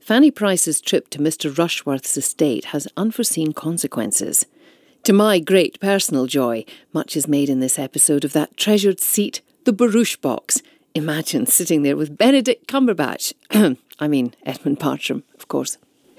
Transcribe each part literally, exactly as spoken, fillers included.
Fanny Price's trip to Mister Rushworth's estate has unforeseen consequences. To my great personal joy, much is made in this episode of that treasured seat, the barouche box. Imagine sitting there with Benedict Cumberbatch. I mean, Edmund Bartram, of course.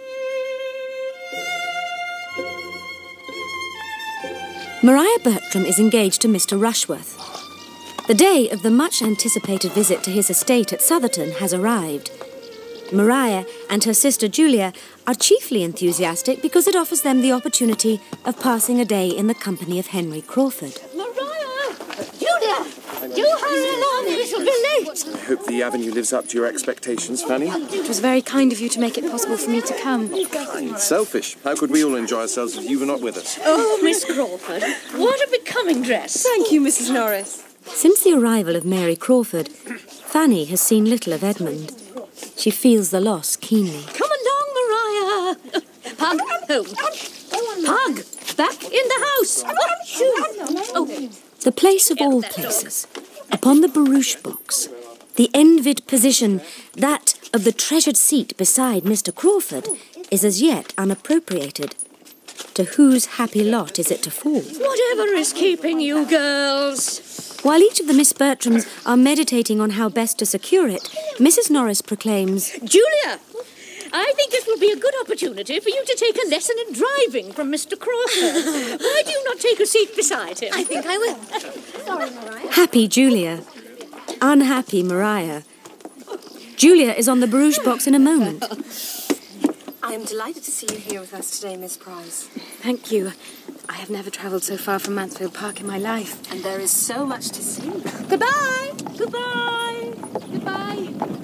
Maria Bertram is engaged to Mister Rushworth. The day of the much-anticipated visit to his estate at Southerton has arrived. Maria and her sister Julia are chiefly enthusiastic because it offers them the opportunity of passing a day in the company of Henry Crawford. Maria! Julia! Do hurry along, we shall be late. I hope the avenue lives up to your expectations, Fanny. It was very kind of you to make it possible for me to come. Kind, selfish. How could we all enjoy ourselves if you were not with us? Oh, Miss Crawford, what a becoming dress. Thank you, Missus Norris. Since the arrival of Mary Crawford, Fanny has seen little of Edmund. She feels the loss keenly. Come along, Maria. Pug, home. Pug, back in the house. Oh. The place of all places, upon the barouche box, the envied position, that of the treasured seat beside Mister Crawford, is as yet unappropriated. To whose happy lot is it to fall? Whatever is keeping you girls? While each of the Miss Bertrams are meditating on how best to secure it, Missus Norris proclaims, Julia, I think this will be a good opportunity for you to take a lesson in driving from Mister Crawford. Why do you not take a seat beside him? I think I will. Sorry, Maria. Happy Julia. Unhappy Maria. Julia is on the barouche box in a moment. I am delighted to see you here with us today, Miss Price. Thank you. I have never travelled so far from Mansfield Park in my life. And there is so much to see. Goodbye! Goodbye! Goodbye!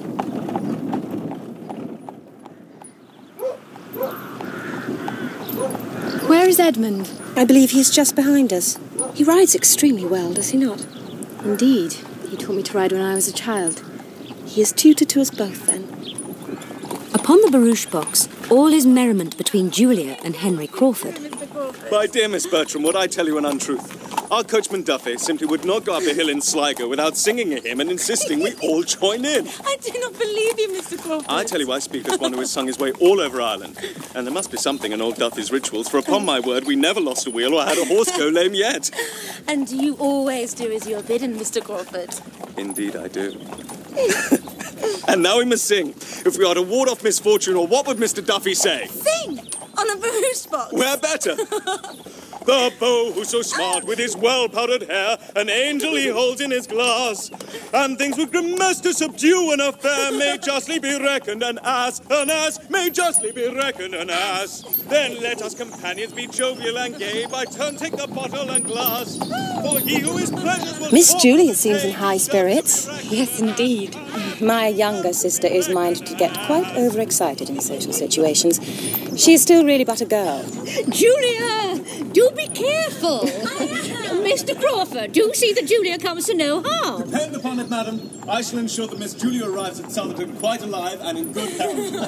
Where is Edmund? I believe he is just behind us. He rides extremely well, does he not? Indeed. He taught me to ride when I was a child. He is tutor to us both, then. Upon the barouche box, all is merriment between Julia and Henry Crawford. My dear Miss Bertram, would I tell you an untruth? Our coachman Duffy simply would not go up a hill in Sligo without singing a hymn and insisting we all join in. I do not believe you, Mister Crawford. I tell you, I speak as one who has sung his way all over Ireland. And there must be something in old Duffy's rituals, for upon my word, we never lost a wheel or had a horse go lame yet. And you always do as you are bidden, Mister Crawford. Indeed I do. And now we must sing. If we are to ward off misfortune, or what would Mister Duffy say? Sing! On a barouche box. Where better? The beau who's so smart with his well-powdered hair, an angel he holds in his glass, and things with grimace to subdue an affair may justly be reckoned an ass, an ass may justly be reckoned an ass. Then let us companions be jovial and gay, by turn take the bottle and glass, for he who is pleasures will... Miss Julia seems in high spirits. Yes, indeed. My younger sister is minded to get quite overexcited in social situations. She is still really but a girl. Julia, do be careful. Mister Crawford, do see that Julia comes to no harm. Depend upon it, madam. I shall ensure that Miss Julia arrives at Southerton quite alive and in good health.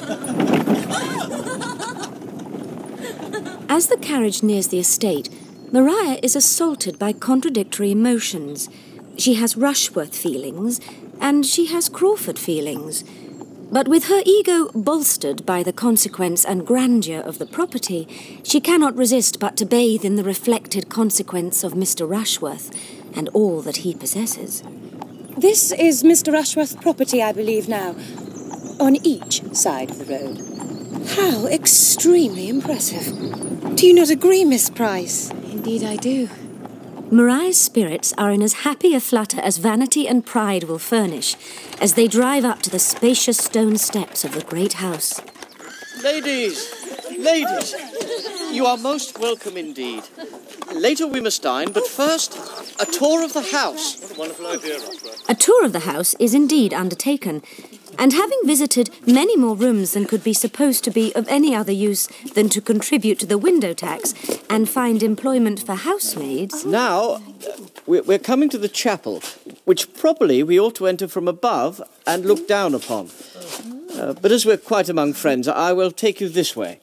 As the carriage nears the estate, Maria is assaulted by contradictory emotions. She has Rushworth feelings, and she has Crawford feelings. But with her ego bolstered by the consequence and grandeur of the property, she cannot resist but to bathe in the reflected consequence of Mister Rushworth and all that he possesses. This is Mister Rushworth's property, I believe now, on each side of the road. How extremely impressive. Do you not agree, Miss Price? Indeed I do. Maria's spirits are in as happy a flutter as vanity and pride will furnish as they drive up to the spacious stone steps of the great house. Ladies, ladies, you are most welcome indeed. Later we must dine, but first, a tour of the house. What a wonderful idea, Rushworth. A tour of the house is indeed undertaken, and having visited many more rooms than could be supposed to be of any other use than to contribute to the window tax and find employment for housemaids... Now, we're coming to the chapel, which properly we ought to enter from above and look down upon. Uh, but as we're quite among friends, I will take you this way.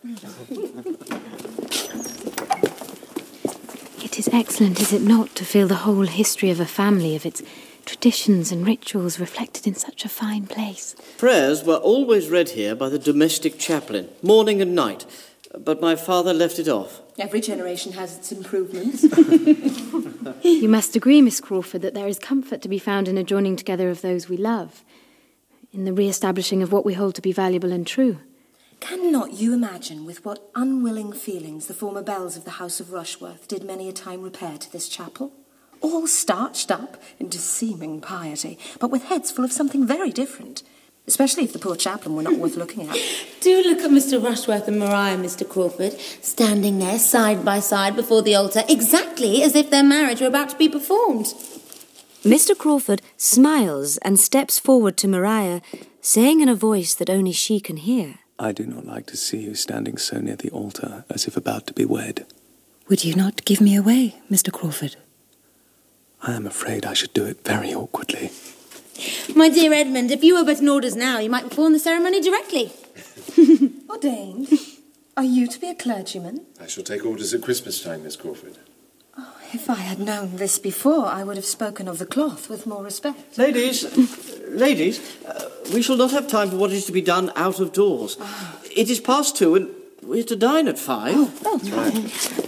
It is excellent, is it not, to feel the whole history of a family, of its Traditions and rituals reflected in such a fine place. Prayers were always read here by the domestic chaplain, morning and night, but my father left it off. Every generation has its improvements. You must agree, Miss Crawford, that there is comfort to be found in a joining together of those we love, in the re-establishing of what we hold to be valuable and true. Cannot you imagine with what unwilling feelings the former bells of the House of Rushworth did many a time repair to this chapel? All starched up into seeming piety, but with heads full of something very different, especially if the poor chaplain were not worth looking at. Do look at Mister Rushworth and Maria, Mister Crawford, standing there side by side before the altar, exactly as if their marriage were about to be performed. Mister Crawford smiles and steps forward to Maria, saying in a voice that only she can hear, I do not like to see you standing so near the altar as if about to be wed. Would you not give me away, Mister Crawford? I am afraid I should do it very awkwardly. My dear Edmund, if you were but in orders now, you might perform the ceremony directly. Ordained? Are you to be a clergyman? I shall take orders at Christmas time, Miss Crawford. Oh, if I had known this before, I would have spoken of the cloth with more respect. Ladies, ladies, uh, we shall not have time for what is to be done out of doors. Oh. It is past two and we're to dine at five. Oh, oh. That's right.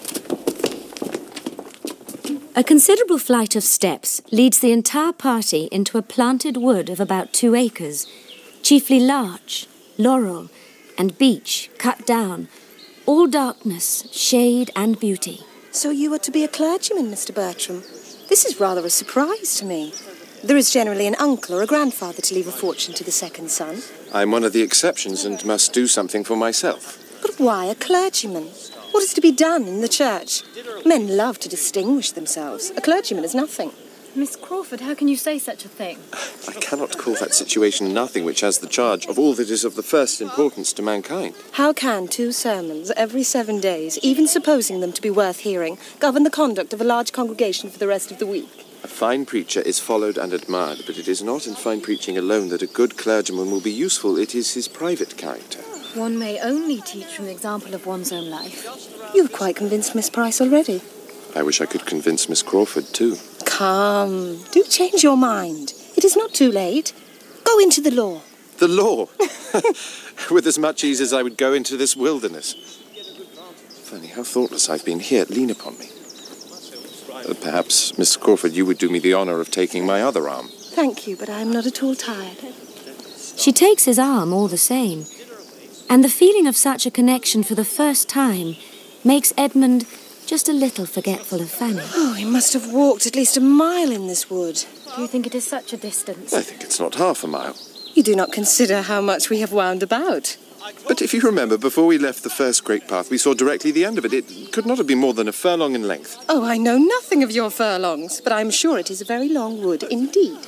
A considerable flight of steps leads the entire party into a planted wood of about two acres, chiefly larch, laurel, and beech cut down, all darkness, shade, and beauty. So you are to be a clergyman, Mister Bertram. This is rather a surprise to me. There is generally an uncle or a grandfather to leave a fortune to the second son. I'm one of the exceptions and must do something for myself. But why a clergyman? What is to be done in the church? Men love to distinguish themselves. A clergyman is nothing. Miss Crawford, how can you say such a thing? I cannot call that situation nothing which has the charge of all that is of the first importance to mankind. How can two sermons every seven days, even supposing them to be worth hearing, govern the conduct of a large congregation for the rest of the week? A fine preacher is followed and admired, but it is not in fine preaching alone that a good clergyman will be useful. It is his private character. One may only teach from the example of one's own life. You've quite convinced Miss Price already. I wish I could convince Miss Crawford, too. Come, do change your mind. It is not too late. Go into the law. The law? With as much ease as I would go into this wilderness. Funny how thoughtless I've been here. Lean upon me. Uh, perhaps, Miss Crawford, you would do me the honour of taking my other arm. Thank you, but I am not at all tired. She takes his arm all the same, and the feeling of such a connection for the first time makes Edmund just a little forgetful of Fanny. Oh, he must have walked at least a mile in this wood. Do you think it is such a distance? I think it's not half a mile. You do not consider how much we have wound about. But if you remember, before we left the first great path, we saw directly the end of it. It could not have been more than a furlong in length. Oh, I know nothing of your furlongs, but I'm sure it is a very long wood indeed.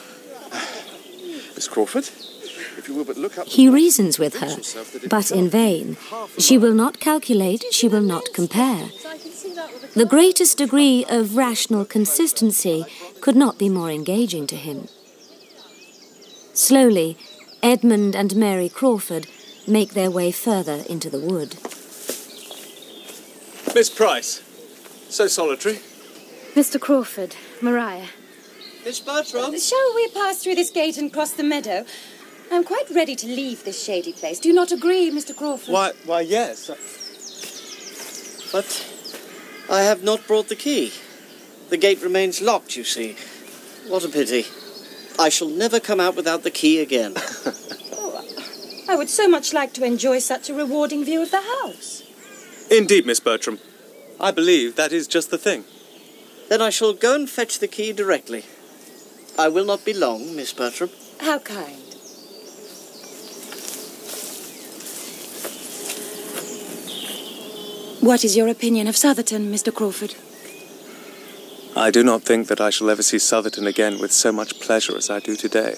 Miss Crawford? If you will but look up... He reasons with her, but in vain. She will not calculate, she will not compare. The greatest degree of rational consistency could not be more engaging to him. Slowly, Edmund and Mary Crawford make their way further into the wood. Miss Price, so solitary. Mister Crawford, Maria. Miss Bertram? Shall we pass through this gate and cross the meadow? I'm quite ready to leave this shady place. Do you not agree, Mister Crawford? Why, why, yes. But I have not brought the key. The gate remains locked, you see. What a pity. I shall never come out without the key again. Oh, I would so much like to enjoy such a rewarding view of the house. Indeed, Miss Bertram. I believe that is just the thing. Then I shall go and fetch the key directly. I will not be long, Miss Bertram. How kind. What is your opinion of Southerton, Mister Crawford? I do not think that I shall ever see Southerton again with so much pleasure as I do today.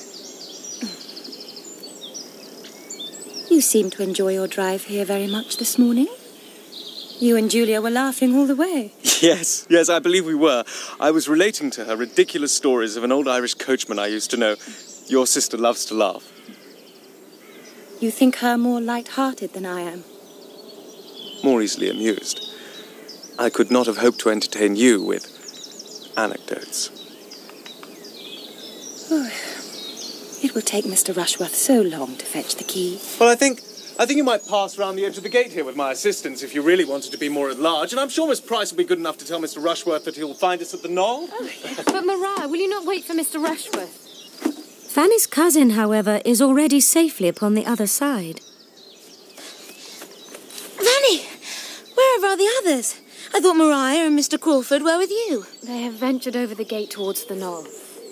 You seem to enjoy your drive here very much this morning. You and Julia were laughing all the way. Yes, yes, I believe we were. I was relating to her ridiculous stories of an old Irish coachman I used to know. Your sister loves to laugh. You think her more light-hearted than I am? More easily amused. I could not have hoped to entertain you with anecdotes. Oh, it will take Mister Rushworth so long to fetch the key. Well, I think... I think you might pass round the edge of the gate here with my assistance if you really wanted to be more at large. And I'm sure Miss Price will be good enough to tell Mister Rushworth that he'll find us at the Knoll. Oh, but Maria, will you not wait for Mister Rushworth? Fanny's cousin, however, is already safely upon the other side. Fanny, where are the others? I thought Maria and Mister Crawford were with you. They have ventured over the gate towards the Knoll.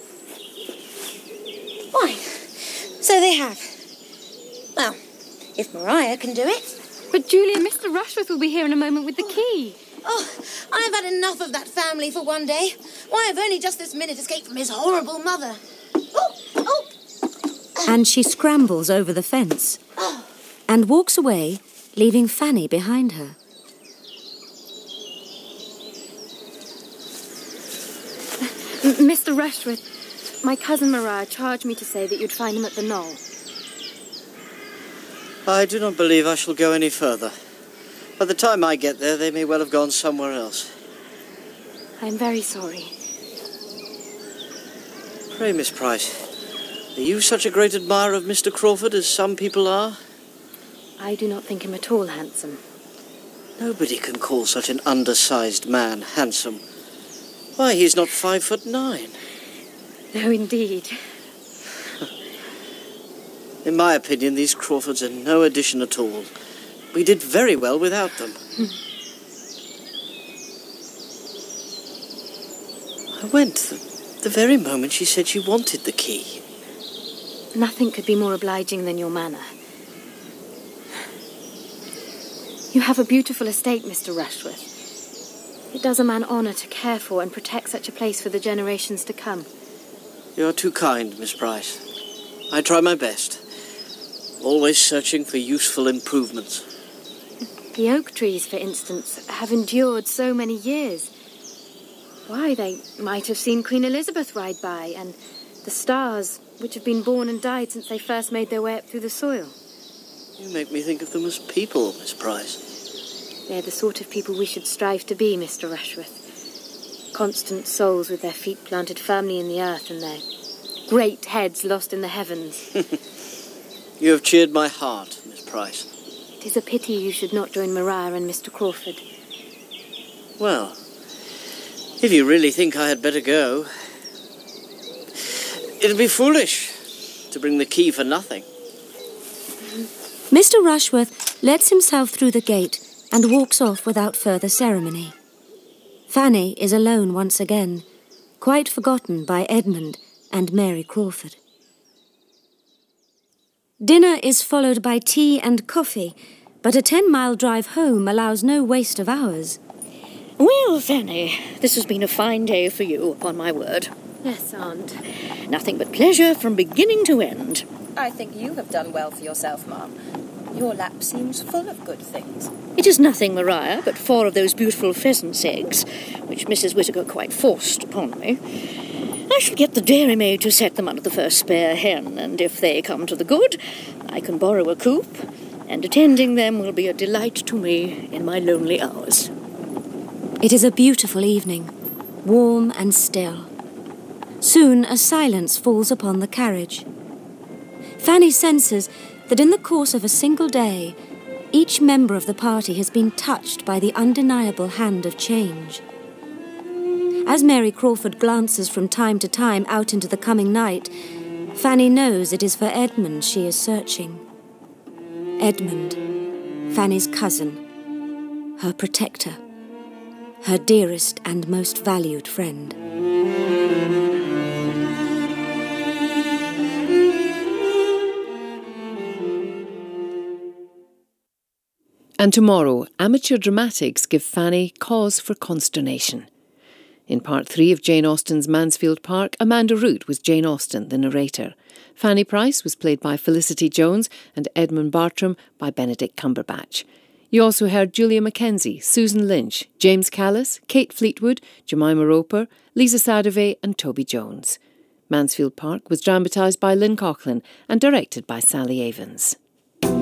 Why, so they have. Well, if Maria can do it. But Julia, Mister Rushworth will be here in a moment with the key. Oh, I've had enough of that family for one day. Why, I've only just this minute escaped from his horrible mother. Oh, oh. And she scrambles over the fence and walks away, leaving Fanny behind her. M- Mister Rushworth, my cousin Maria charged me to say that you'd find him at the Knoll. I do not believe I shall go any further. By the time I get there, they may well have gone somewhere else. I am very sorry. Pray, Miss Price, are you such a great admirer of Mister Crawford as some people are? I do not think him at all handsome. Nobody can call such an undersized man handsome. Why, he's not five foot nine. No, indeed. In my opinion, these Crawfords are no addition at all. We did very well without them. I went the, the very moment she said she wanted the key. Nothing could be more obliging than your manner. You have a beautiful estate, Mister Rushworth. It does a man honour to care for and protect such a place for the generations to come. You are too kind, Miss Price. I try my best. Always searching for useful improvements. The oak trees, for instance, have endured so many years. Why, they might have seen Queen Elizabeth ride by, and the stars, which have been born and died since they first made their way up through the soil. You make me think of them as people, Miss Price. They're the sort of people we should strive to be, Mister Rushworth. Constant souls with their feet planted firmly in the earth and their great heads lost in the heavens. You have cheered my heart, Miss Price. It is a pity you should not join Maria and Mister Crawford. Well, if you really think I had better go, it'd be foolish to bring the key for nothing. Mister Rushworth lets himself through the gate and walks off without further ceremony. Fanny is alone once again, quite forgotten by Edmund and Mary Crawford. Dinner is followed by tea and coffee, but a ten-mile drive home allows no waste of hours. Well, Fanny, this has been a fine day for you, upon my word. Yes, Aunt. Nothing but pleasure from beginning to end. I think you have done well for yourself, Ma'am. Your lap seems full of good things. It is nothing, Maria, but four of those beautiful pheasant's eggs, which Missus Whittaker quite forced upon me. I shall get the dairymaid to set them under the first spare hen, and if they come to the good, I can borrow a coop, and attending them will be a delight to me in my lonely hours. It is a beautiful evening, warm and still. Soon a silence falls upon the carriage. Fanny senses that in the course of a single day, each member of the party has been touched by the undeniable hand of change. As Mary Crawford glances from time to time out into the coming night, Fanny knows it is for Edmund she is searching. Edmund, Fanny's cousin, her protector, her dearest and most valued friend. And tomorrow, amateur dramatics give Fanny cause for consternation. In part three of Jane Austen's Mansfield Park, Amanda Root was Jane Austen, the narrator. Fanny Price was played by Felicity Jones and Edmund Bartram by Benedict Cumberbatch. You also heard Julia Mackenzie, Susan Lynch, James Callis, Kate Fleetwood, Jemima Roper, Lisa Sadovey and Toby Jones. Mansfield Park was dramatised by Lynn Coughlin and directed by Sally Avens.